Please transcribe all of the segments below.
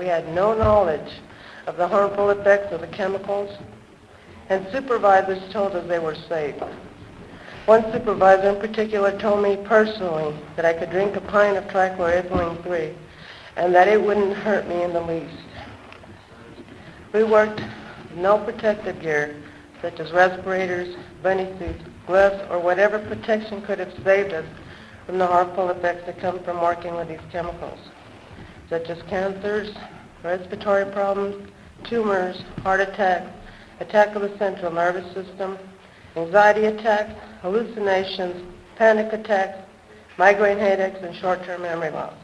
we had no knowledge of the harmful effects of the chemicals, and supervisors told us they were safe. One supervisor in particular told me personally that I could drink a pint of trichloroethylene 3 and that it wouldn't hurt me in the least. We worked with no protective gear, such as respirators, bunny suits, gloves, or whatever protection could have saved us from the harmful effects that come from working with these chemicals, such as cancers, respiratory problems, tumors, heart attacks, attack of the central nervous system, anxiety attacks, hallucinations, panic attacks, migraine headaches, and short-term memory loss.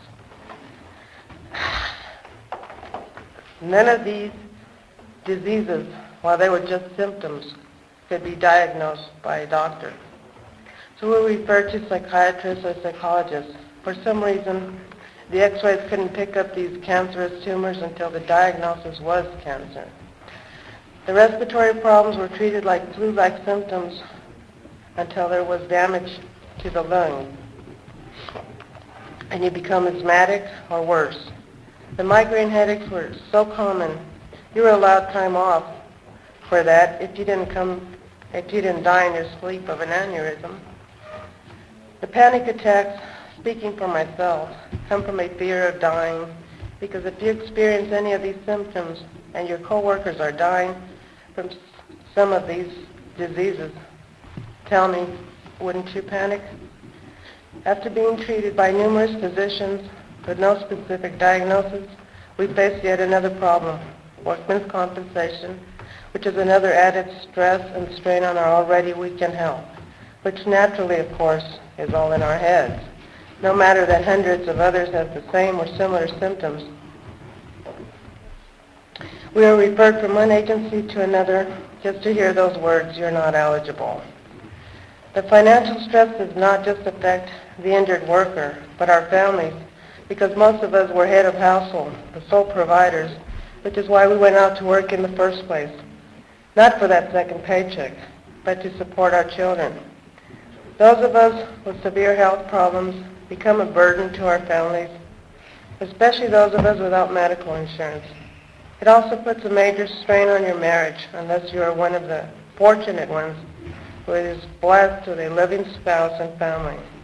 None of these diseases, while they were just symptoms, could be diagnosed by a doctor. So we referred to psychiatrists or psychologists. For some reason, the x-rays couldn't pick up these cancerous tumors until the diagnosis was cancer. The respiratory problems were treated like flu-like symptoms until there was damage to the lungs, and you become asthmatic or worse. The migraine headaches were so common, you were allowed time off for that if you didn't die in your sleep of an aneurysm. The panic attacks, speaking for myself, come from a fear of dying, because if you experience any of these symptoms and your coworkers are dying from some of these diseases, tell me, wouldn't you panic? After being treated by numerous physicians with no specific diagnosis, we faced yet another problem, workman's compensation, which is another added stress and strain on our already weakened health, which naturally, of course, is all in our heads, no matter that hundreds of others have the same or similar symptoms. We are referred from one agency to another just to hear those words, "You're not eligible." The financial stress does not just affect the injured worker, but our families, because most of us were head of household, the sole providers, which is why we went out to work in the first place. Not for that second paycheck, but to support our children. Those of us with severe health problems become a burden to our families, especially those of us without medical insurance. It also puts a major strain on your marriage unless you are one of the fortunate ones who is blessed with a living spouse and family.